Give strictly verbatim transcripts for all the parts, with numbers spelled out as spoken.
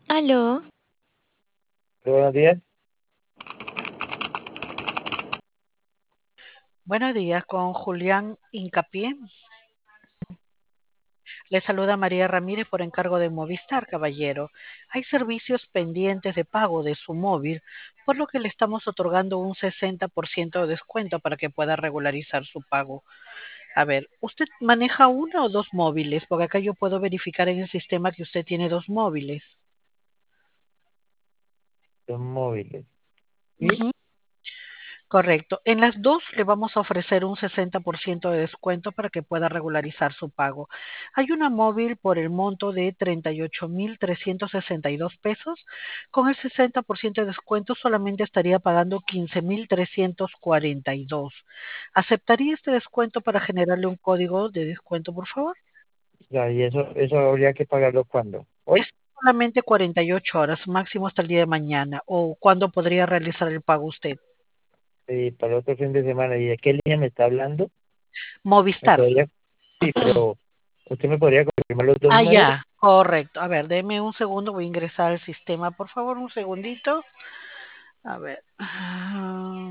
Aló, Buenos días. Buenos días, con Julián Hincapié. Le saluda María Ramírez por encargo de Movistar, caballero. Hay servicios pendientes de pago de su móvil, por lo que le estamos otorgando un sesenta por ciento de descuento para que pueda regularizar su pago. A ver, ¿usted maneja uno o dos móviles? Porque acá yo puedo verificar en el sistema que usted tiene dos móviles. Son móviles. ¿Sí? Ujú. Correcto. En las dos le vamos a ofrecer un sesenta por ciento de descuento para que pueda regularizar su pago. Hay una móvil por el monto de treinta y ocho mil trescientos sesenta y dos pesos. Con el sesenta por ciento de descuento solamente estaría pagando quince mil trescientos cuarenta y dos. ¿Aceptaría este descuento para generarle un código de descuento, por favor? Ya, y eso, eso habría que pagarlo cuando. Es Hoy solamente cuarenta y ocho horas, máximo hasta el día de mañana. ¿O cuándo podría realizar el pago usted? y para el otro fin de semana. ¿Y de qué línea me está hablando? ¿Me Movistar. podría? Sí, pero usted me podría confirmar los dos Ah, números. ya, correcto. A ver, deme un segundo, voy a ingresar al sistema, por favor, un segundito. A ver, ah,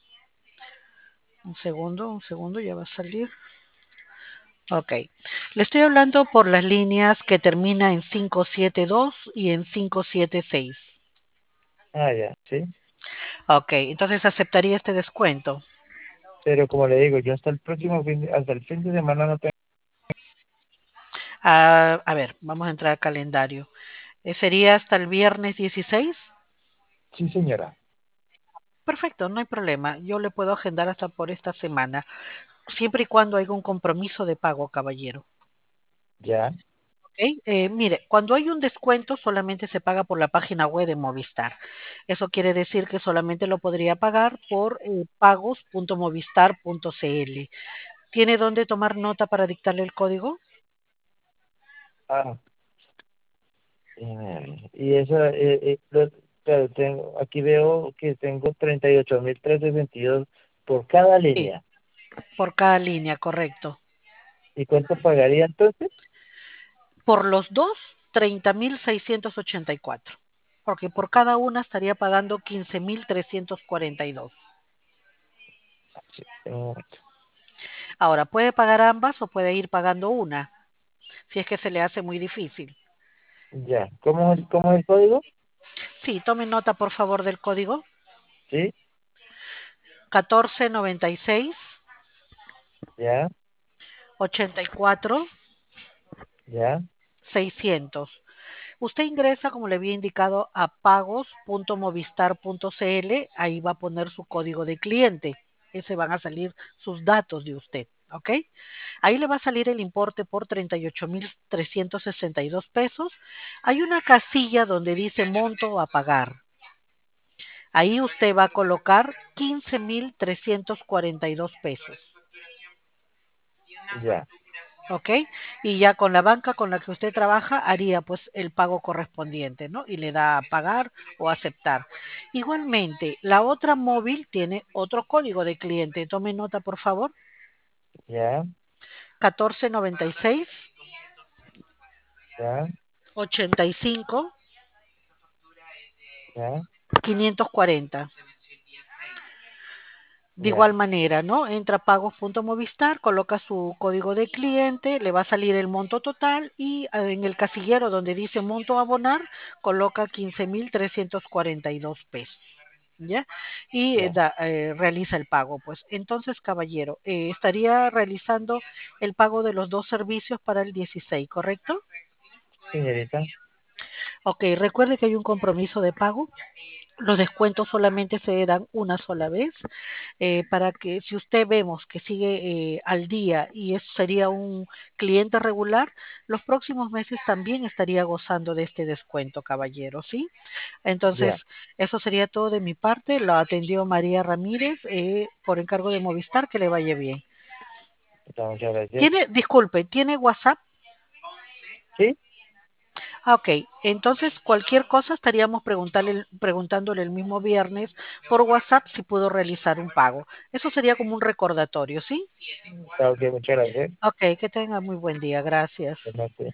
un segundo, un segundo, ya va a salir. Ok, le estoy hablando por las líneas que termina en cinco siete dos y en cinco siete seis. Ah, ya, sí. Ok, entonces aceptaría este descuento. Pero como le digo, yo hasta el próximo fin de, hasta el fin de semana no tengo. Ah, a ver, vamos a entrar al calendario. Eh, ¿Sería hasta el viernes dieciséis? Sí, señora. Perfecto, no hay problema. Yo le puedo agendar hasta por esta semana, siempre y cuando haya un compromiso de pago, caballero. Ya. Ok, eh, mire, cuando hay un descuento solamente se paga por la página web de Movistar. Eso quiere decir que solamente lo podría pagar por eh, pagos punto movistar punto cl. ¿Tiene dónde tomar nota para dictarle el código? Ah, eh, y eso, eh, eh, lo- claro, tengo, aquí veo que tengo treinta y ocho mil trescientos sesenta y dos por cada Sí, línea. por cada línea, correcto. ¿Y cuánto pagaría entonces? Por los dos, treinta mil seiscientos ochenta y cuatro. Porque por cada una estaría pagando quince mil trescientos cuarenta y dos. Sí, un Ahora, puede pagar ambas o puede ir pagando una, si es que se le hace muy difícil. Ya. ¿Cómo es, cómo es el código? Sí, tome nota por favor del código. Sí, catorce noventa y seis ya, ochenta y cuatro ya, seiscientos. Usted ingresa, como le había indicado, a pagos punto movistar punto cl, ahí va a poner su código de cliente. Ese van a salir sus datos de usted, ¿ok? Ahí le va a salir el importe por treinta y ocho mil trescientos sesenta y dos pesos. Hay una casilla donde dice monto a pagar. Ahí usted va a colocar quince mil trescientos cuarenta y dos pesos. ya, ¿Ok? Y ya con la banca con la que usted trabaja haría pues el pago correspondiente, ¿no? Y le da a pagar o aceptar. Igualmente, la otra móvil tiene otro código de cliente. Tome nota, por favor. ya, catorce noventa y seis ya, ochenta y cinco ya, quinientos cuarenta. De ya, igual manera, ¿no? Entra a pagos.movistar, coloca su código de cliente, le va a salir el monto total y eh, en el casillero donde dice monto a abonar, coloca quince mil trescientos cuarenta y dos pesos. ¿Ya? Y eh, ya. da- eh, realiza el pago. Pues entonces, caballero, eh, estaría realizando el pago de los dos servicios para el dieciséis, ¿correcto? Señorita, Ok, recuerde que hay un compromiso de pago. Los descuentos solamente se dan una sola vez, eh, para que si usted vemos que sigue eh, al día y eso sería un cliente regular, los próximos meses también estaría gozando de este descuento, caballero, ¿sí? Entonces, ya. eso sería todo de mi parte. Lo atendió María Ramírez eh, por encargo de Movistar. Que le vaya bien. Está, muchas gracias. Tiene, disculpe, ¿tiene WhatsApp? Sí, Ah, ok, entonces cualquier cosa estaríamos preguntarle, preguntándole el mismo viernes por WhatsApp si pudo realizar un pago. Eso sería como un recordatorio, ¿sí? está ok, muchas gracias. Ok, que tenga muy buen día, gracias. Buenas noches.